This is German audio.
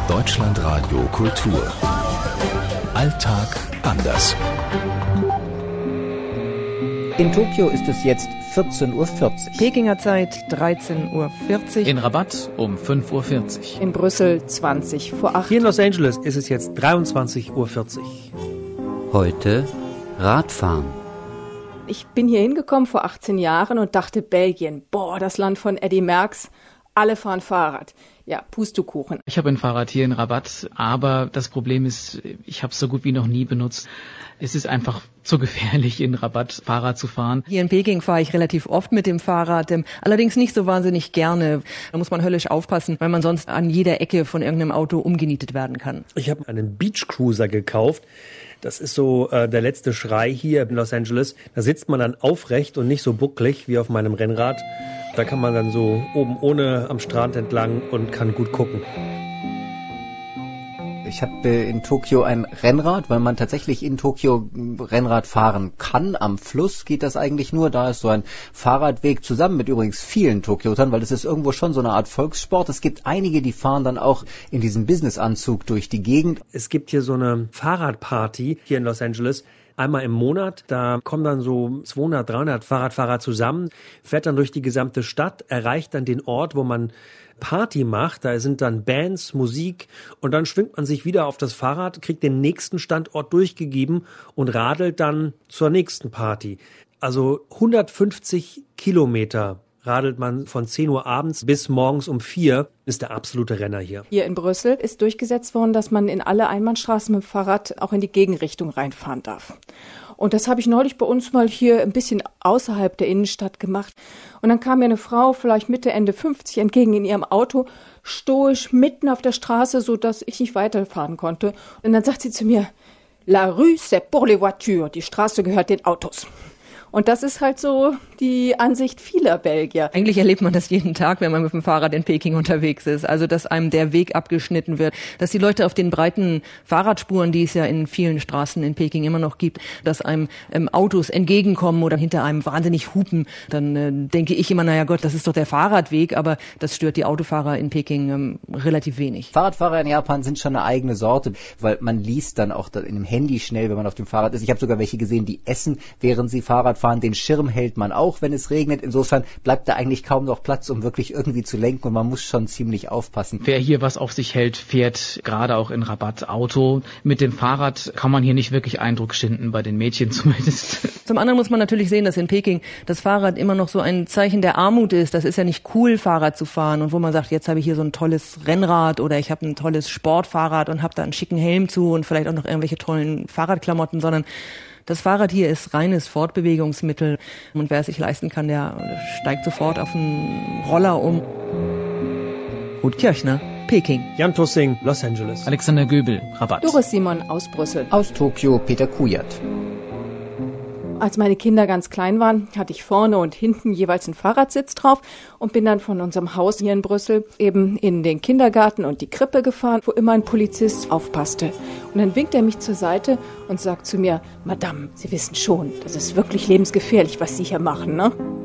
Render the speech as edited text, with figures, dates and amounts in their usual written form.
Deutschlandradio Kultur. Alltag anders. In Tokio ist es jetzt 14:40 Uhr. Pekinger Zeit 13:40 Uhr. In Rabat um 5:40 Uhr. In Brüssel 20 vor 8. Hier in Los Angeles ist es jetzt 23:40 Uhr. Heute Radfahren. Ich bin hier hingekommen vor 18 Jahren und dachte, Belgien, das Land von Eddy Merckx, alle fahren Fahrrad. Ja, Pustekuchen. Ich habe ein Fahrrad hier in Rabat, aber das Problem ist, ich habe es so gut wie noch nie benutzt. Es ist einfach zu gefährlich, in Rabat Fahrrad zu fahren. Hier in Peking fahre ich relativ oft mit dem Fahrrad, allerdings nicht so wahnsinnig gerne. Da muss man höllisch aufpassen, weil man sonst an jeder Ecke von irgendeinem Auto umgenietet werden kann. Ich habe einen Beach Cruiser gekauft. Das ist so der letzte Schrei hier in Los Angeles. Da sitzt man dann aufrecht und nicht so bucklig wie auf meinem Rennrad. Da kann man dann so oben ohne am Strand entlang und kann gut gucken. Ich habe in Tokio ein Rennrad, weil man tatsächlich in Tokio Rennrad fahren kann. Am Fluss geht das eigentlich nur. Da ist so ein Fahrradweg zusammen mit übrigens vielen Tokiotern, weil das ist irgendwo schon so eine Art Volkssport. Es gibt einige, die fahren dann auch in diesem Businessanzug durch die Gegend. Es gibt hier so eine Fahrradparty hier in Los Angeles. Einmal im Monat, da kommen dann so 200, 300 Fahrradfahrer zusammen, fährt dann durch die gesamte Stadt, erreicht dann den Ort, wo man Party macht. Da sind dann Bands, Musik und dann schwingt man sich wieder auf das Fahrrad, kriegt den nächsten Standort durchgegeben und radelt dann zur nächsten Party. Also 150 Kilometer radelt man von 10 Uhr abends bis morgens um 4, ist der absolute Renner hier. Hier in Brüssel ist durchgesetzt worden, dass man in alle Einbahnstraßen mit dem Fahrrad auch in die Gegenrichtung reinfahren darf. Und das habe ich neulich bei uns mal hier ein bisschen außerhalb der Innenstadt gemacht. Und dann kam mir eine Frau, vielleicht Mitte, Ende 50, entgegen in ihrem Auto, stoisch mitten auf der Straße, sodass ich nicht weiterfahren konnte. Und dann sagt sie zu mir, La rue c'est pour les voitures, die Straße gehört den Autos. Und das ist halt so die Ansicht vieler Belgier. Eigentlich erlebt man das jeden Tag, wenn man mit dem Fahrrad in Peking unterwegs ist. Also, dass einem der Weg abgeschnitten wird. Dass die Leute auf den breiten Fahrradspuren, die es ja in vielen Straßen in Peking immer noch gibt, dass einem Autos entgegenkommen oder hinter einem wahnsinnig hupen. Dann denke ich immer, naja Gott, das ist doch der Fahrradweg. Aber das stört die Autofahrer in Peking relativ wenig. Fahrradfahrer in Japan sind schon eine eigene Sorte, weil man liest dann auch in dem Handy schnell, wenn man auf dem Fahrrad ist. Ich habe sogar welche gesehen, die essen, während sie Fahrrad fahren. Den Schirm hält man auch, wenn es regnet. Insofern bleibt da eigentlich kaum noch Platz, um wirklich irgendwie zu lenken und man muss schon ziemlich aufpassen. Wer hier was auf sich hält, fährt gerade auch in Rabat Auto. Mit dem Fahrrad kann man hier nicht wirklich Eindruck schinden, bei den Mädchen zumindest. Zum anderen muss man natürlich sehen, dass in Peking das Fahrrad immer noch so ein Zeichen der Armut ist. Das ist ja nicht cool, Fahrrad zu fahren. Und wo man sagt, jetzt habe ich hier so ein tolles Rennrad oder ich habe ein tolles Sportfahrrad und habe da einen schicken Helm zu und vielleicht auch noch irgendwelche tollen Fahrradklamotten, sondern das Fahrrad hier ist reines Fortbewegungsmittel und wer es sich leisten kann, der steigt sofort auf einen Roller um. Ruth Kirchner, Peking. Jan Tussing, Los Angeles. Alexander Göbel, Rabat. Doris Simon aus Brüssel. Aus Tokio Peter Kujat. Als meine Kinder ganz klein waren, hatte ich vorne und hinten jeweils einen Fahrradsitz drauf und bin dann von unserem Haus hier in Brüssel eben in den Kindergarten und die Krippe gefahren, wo immer ein Polizist aufpasste. Und dann winkt er mich zur Seite und sagt zu mir, Madame, Sie wissen schon, das ist wirklich lebensgefährlich, was Sie hier machen, ne?